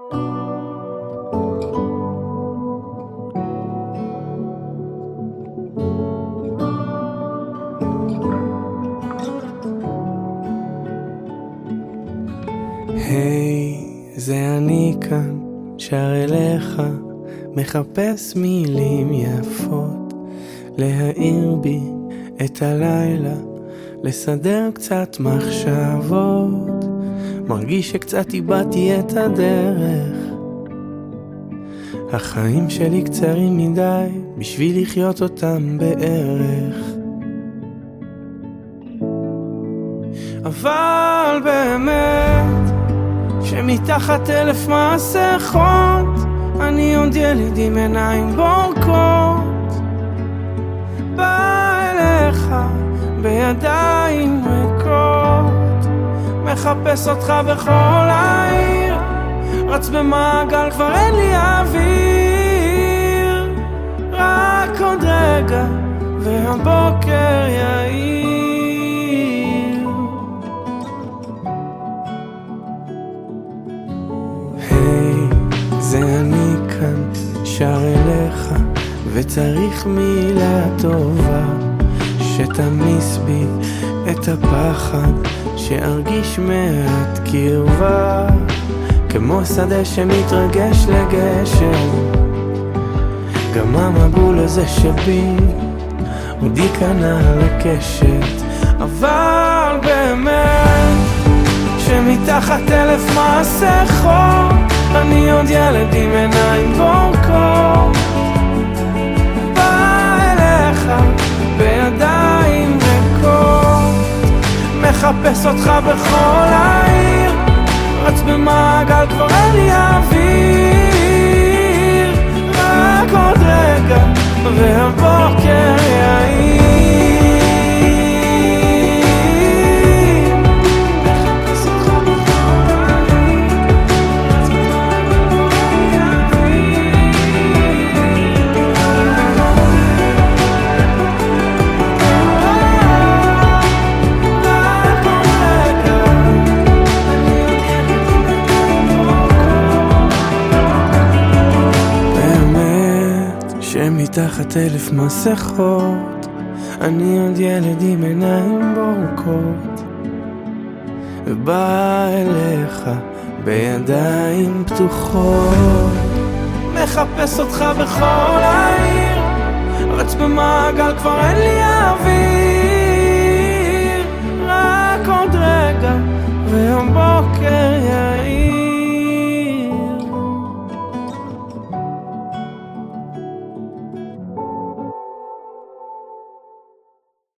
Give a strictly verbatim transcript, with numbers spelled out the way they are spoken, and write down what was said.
היי, זה אני כאן, שר אליך, מחפש מילים יפות, להאיר בי את הלילה, לסדר קצת מחשבות, מרגיש שקצת איבדתי את הדרך, החיים שלי קצרים מדי, בשביל לחיות אותם בערך. אבל באמת שמתחת אלף מסכות אני עוד ילד עם עיניים בורקות, בא אליך בידיים ריקות, מחפש אותך בכל העיר, רץ במעגל כבר אין לי אוויר, רק עוד רגע והבוקר יאיר. זה אני כאן, שר אליך, וצריך מילה טובה שתמיס בי את הפחד, שארגיש מעט קרבה, כמו שדה שמתרגש לגשם, גם המבול הזה שבי עוד ייכנע לקשת. אבל באמת שמתחת אלף מסכות אני עוד ילד עם עיניים בורקות, בא אליך בידיים ריקות, מחפש אותך בכל העיר, רץ במעגל כבר אין לי אוויר, רק עוד רגע והבוקר יאיר. מתחת אלף מסכות אני עוד ילד עם עיניים בורקות, ובא אליך בידיים פתוחות, מחפש אותך בכל העיר, רץ במעגל כבר אין לי אוויר, רק עוד רגע והבוקר